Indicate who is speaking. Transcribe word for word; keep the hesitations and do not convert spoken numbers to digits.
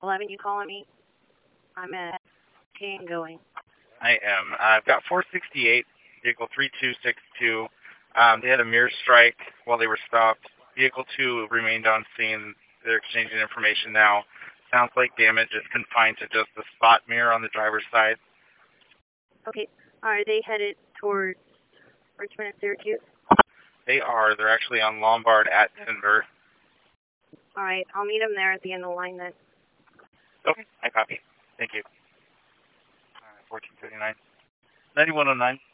Speaker 1: eleven, you calling me? I'm at King going.
Speaker 2: I am. Uh, I've got four sixty-eight, vehicle three two six two. Um, they had a mirror strike while they were stopped. Vehicle two remained on scene. They're exchanging information now. Sounds like damage is confined to just the spot mirror on the driver's side.
Speaker 1: Okay. Are they headed towards Richmond and Syracuse?
Speaker 2: They are. They're actually on Lombard at Denver.
Speaker 1: All right. I'll meet them there at the end of the line then.
Speaker 2: Okay, I copy. Thank you. All right, fourteen thirty-nine. ninety-one oh nine.